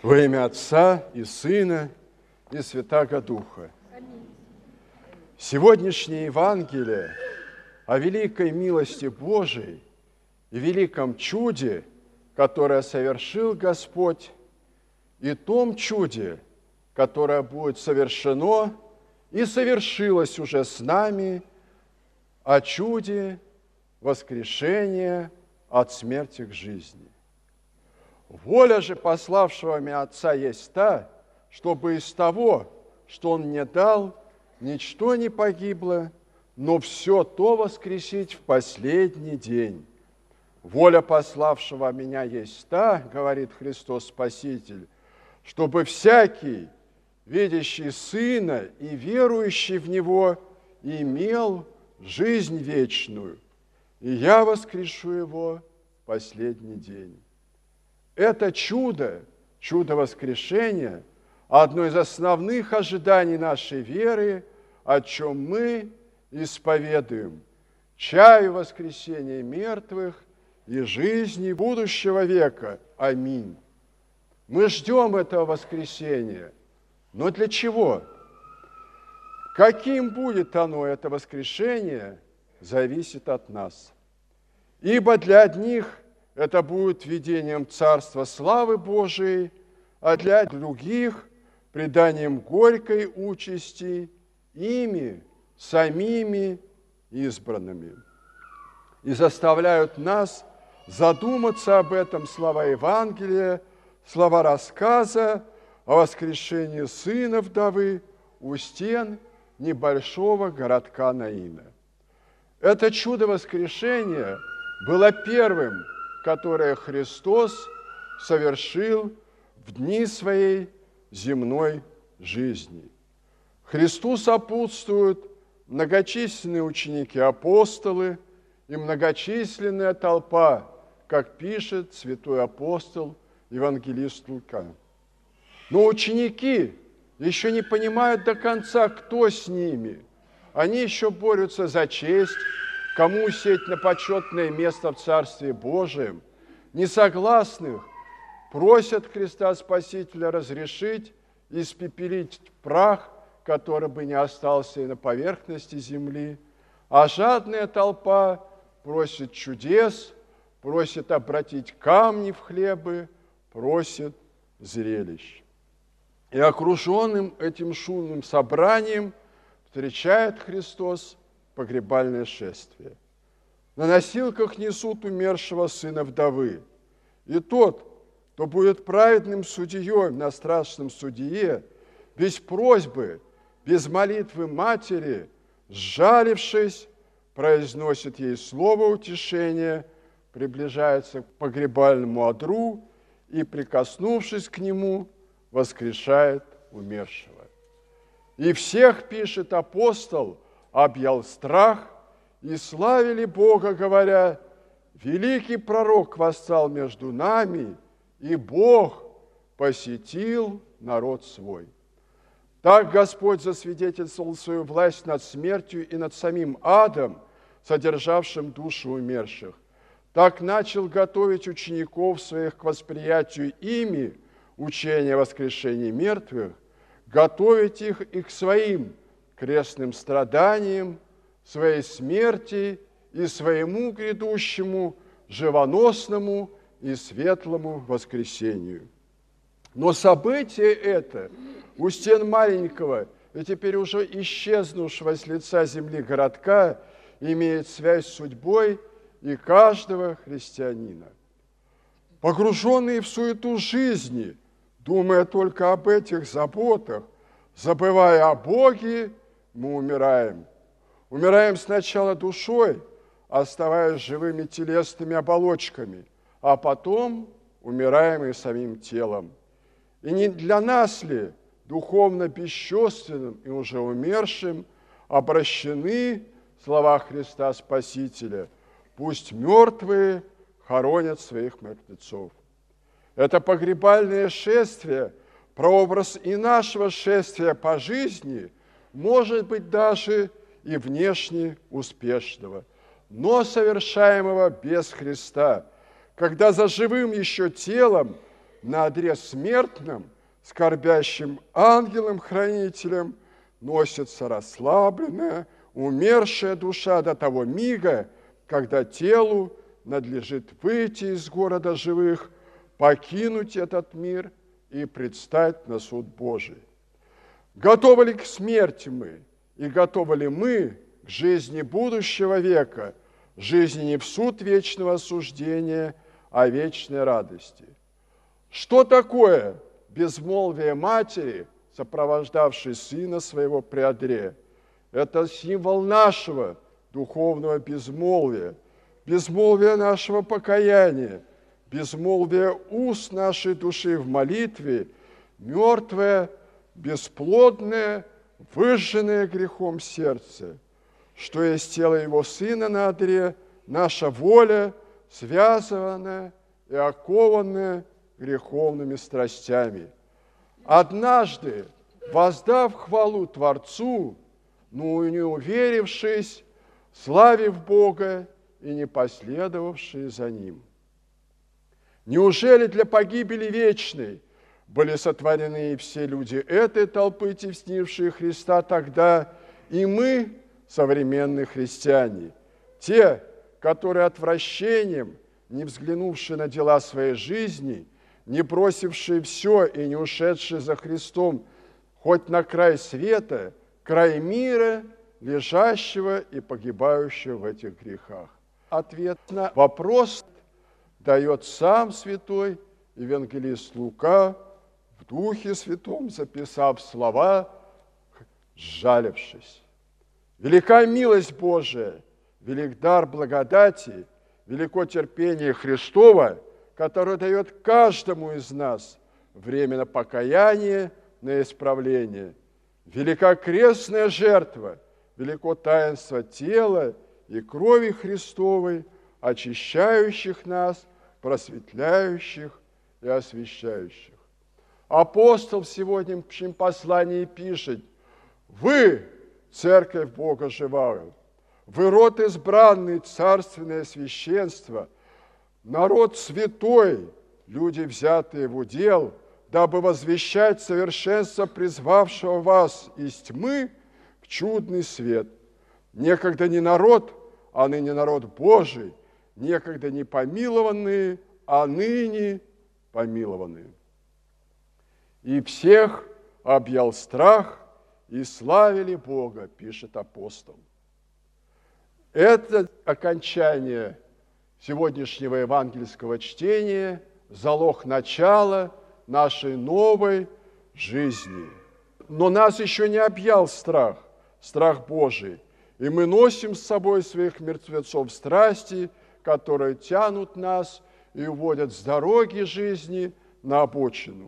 Во имя Отца и Сына и Святаго Духа. Сегодняшнее Евангелие о великой милости Божией и великом чуде, которое совершил Господь, и том чуде, которое будет совершено и совершилось уже с нами, о чуде воскрешения от смерти к жизни. Воля же пославшего меня Отца есть та, чтобы из того, что Он мне дал, ничто не погибло, но все то воскресить в последний день. Воля пославшего меня есть та, говорит Христос Спаситель, чтобы всякий, видящий Сына и верующий в Него, имел жизнь вечную, и я воскрешу его в последний день. Это чудо, чудо воскрешения, одно из основных ожиданий нашей веры, о чем мы исповедуем, чаю воскресения мертвых и жизни будущего века. Аминь. Мы ждем этого воскресения, но для чего? Каким будет оно, это воскрешение, зависит от нас. Ибо для одних это будет видением Царства славы Божией, а для других – преданием горькой участи ими, самими избранными. И заставляют нас задуматься об этом слова Евангелия, слова рассказа о воскрешении сына вдовы у стен небольшого городка Наина. Это чудо воскрешения было первым, которое Христос совершил в дни своей земной жизни. Христу сопутствуют многочисленные ученики-апостолы и многочисленная толпа, как пишет святой апостол евангелист Лука. Но ученики еще не понимают до конца, кто с ними. Они еще борются за честь, кому сесть на почетное место в Царстве Божием. Несогласных просят Христа Спасителя разрешить испепелить прах, который бы не остался и на поверхности земли. А жадная толпа просит чудес, просит обратить камни в хлебы, просит зрелищ. И окруженным этим шумным собранием встречает Христос погребальное шествие. На носилках несут умершего сына вдовы. И тот, кто будет праведным судьей на страшном судье, без просьбы, без молитвы матери, сжалившись, произносит ей слово утешения, приближается к погребальному одру и, прикоснувшись к нему, воскрешает умершего. И всех, пишет апостол, объял страх, и славили Бога, говоря: великий пророк восстал между нами, и Бог посетил народ свой. Так Господь засвидетельствовал свою власть над смертью и над самим адом, содержавшим души умерших. Так начал готовить учеников своих к восприятию ими учения о воскрешении мертвых, готовить их и к своим крестным страданиям, своей смерти и своему грядущему живоносному и светлому воскресению. Но событие это у стен маленького и теперь уже исчезнувшего с лица земли городка имеет связь с судьбой и каждого христианина. Погруженные в суету жизни, думая только об этих заботах, забывая о Боге, мы умираем. Умираем сначала душой, оставаясь живыми телесными оболочками, а потом умираем и самим телом. И не для нас ли, духовно бесчувственным и уже умершим, обращены слова Христа Спасителя: «Пусть мертвые хоронят своих мертвецов». Это погребальное шествие, прообраз и нашего шествия по жизни, может быть даже и внешне успешного, но совершаемого без Христа, когда за живым еще телом на одре смертном, скорбящим ангелом-хранителем, носится расслабленная, умершая душа до того мига, когда телу надлежит выйти из города живых, покинуть этот мир и предстать на суд Божий. Готовы ли к смерти мы, и готовы ли мы к жизни будущего века, жизни не в суд вечного осуждения, а вечной радости? Что такое безмолвие матери, сопровождавшей сына своего при одре? Это символ нашего духовного безмолвия, безмолвия нашего покаяния, безмолвия уст нашей души в молитве, мертвое, бесплодное, выжженное грехом сердце, что есть тело его сына на одре, наша воля, связанная и окованная греховными страстями. Однажды, воздав хвалу Творцу, но не уверившись, славив Бога и не последовавшие за Ним. Неужели для погибели вечной были сотворены все люди этой толпы, теснившие Христа тогда, и мы, современные христиане, те, которые отвращением, не взглянувшие на дела своей жизни, не бросившие все и не ушедшие за Христом хоть на край света, край мира, лежащего и погибающего в этих грехах? Ответ на вопрос дает сам святой евангелист Лука, в Духе Святом записав слова, сжалившись. Велика милость Божия, велик дар благодати, велико терпение Христова, которое дает каждому из нас время на покаяние, на исправление. Велика крестная жертва, велико таинство тела и крови Христовой, очищающих нас, просветляющих и освящающих. Апостол в сегодняшнем послании пишет: «Вы, церковь Бога живая, вы род избранный, царственное священство, народ святой, люди, взятые в удел, дабы возвещать совершенство призвавшего вас из тьмы в чудный свет. Некогда не народ, а ныне народ Божий, некогда не помилованные, а ныне помилованные». И всех объял страх, и славили Бога, пишет апостол. Это окончание сегодняшнего евангельского чтения – залог начала нашей новой жизни. Но нас еще не объял страх, страх Божий, и мы носим с собой своих мертвецов страсти, которые тянут нас и уводят с дороги жизни на обочину.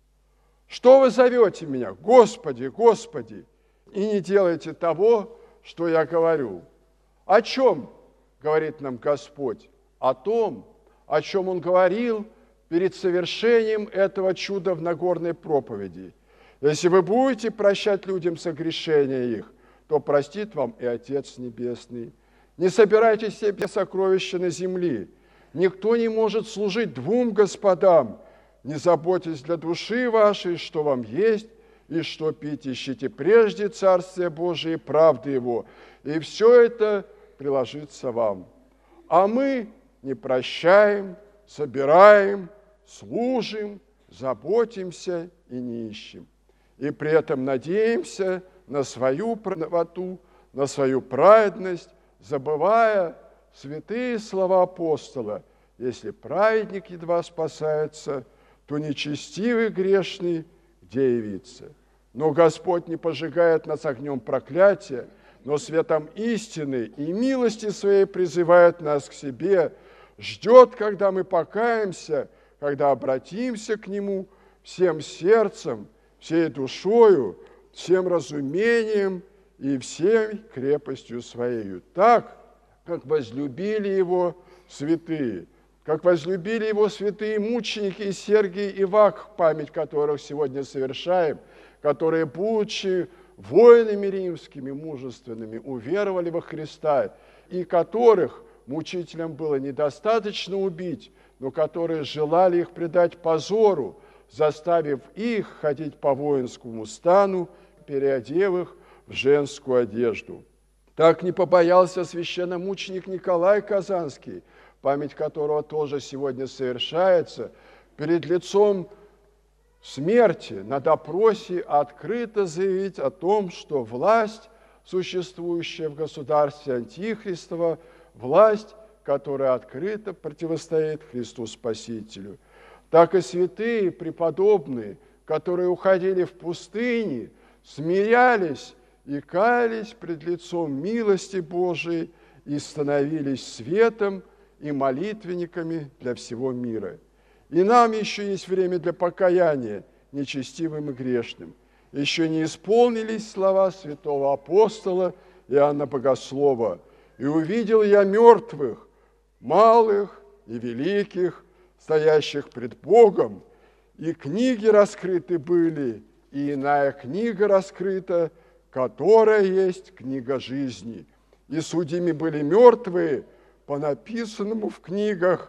Что вы зовете меня? Господи, Господи, и не делаете того, что я говорю. О чем говорит нам Господь? О том, о чем Он говорил перед совершением этого чуда в Нагорной проповеди. Если вы будете прощать людям согрешения их, то простит вам и Отец Небесный. Не собирайте себе сокровища на земле. Никто не может служить двум господам. Не заботьтесь для души вашей, что вам есть и что пить. Ищите прежде Царствие Божие и правды Его, и все это приложится вам. А мы не прощаем, собираем, служим, заботимся и не ищем. И при этом надеемся на свою правоту, на свою праведность, забывая святые слова апостола: если праведник едва спасается, то нечестивый грешный где явится. Но Господь не пожигает нас огнем проклятия, но светом истины и милости своей призывает нас к себе, ждет, когда мы покаемся, когда обратимся к Нему всем сердцем, всей душою, всем разумением и всей крепостью Своею, так, как возлюбили Его святые, как возлюбили Его святые мученики Сергий и Вак, память которых сегодня совершаем, которые, будучи воинами римскими, мужественными, уверовали во Христа, и которых мучителям было недостаточно убить, но которые желали их предать позору, заставив их ходить по воинскому стану, переодев их в женскую одежду. Так не побоялся священномученик Николай Казанский, память которого тоже сегодня совершается, перед лицом смерти на допросе открыто заявить о том, что власть, существующая в государстве Антихристова, власть, которая открыто противостоит Христу Спасителю. Так и святые, преподобные, которые уходили в пустыни, смирялись и каялись пред лицом милости Божией и становились светом и молитвенниками для всего мира. И нам еще есть время для покаяния нечестивым и грешным. Еще не исполнились слова святого апостола Иоанна Богослова. «И увидел я мертвых, малых и великих, стоящих пред Богом, и книги раскрыты были, и иная книга раскрыта, которая есть книга жизни. И судимы были мертвые по написанному в книгах,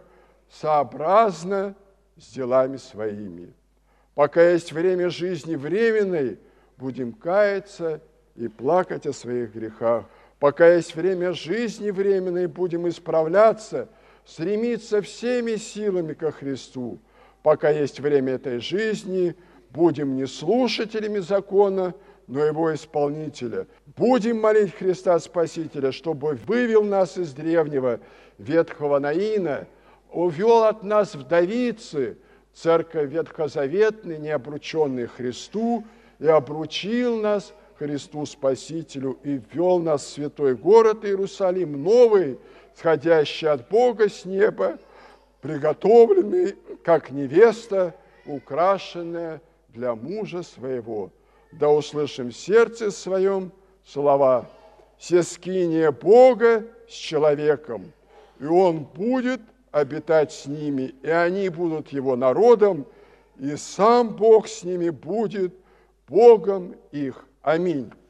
сообразно с делами своими. Пока есть время жизни временной, будем каяться и плакать о своих грехах. Пока есть время жизни временной, будем исправляться, стремиться всеми силами ко Христу. Пока есть время этой жизни, будем не слушателями закона, но его исполнителя. Будем молить Христа Спасителя, чтобы вывел нас из древнего ветхого Наина, увел от нас вдовицы, церковь ветхозаветной, не обрученной Христу, и обручил нас Христу Спасителю, и ввел нас в святой город Иерусалим, новый, сходящий от Бога с неба, приготовленный, как невеста, украшенная для мужа своего. Да услышим в сердце своем слова: «Сескиния Бога с человеком, и Он будет обитать с ними, и они будут Его народом, и сам Бог с ними будет Богом их». Аминь.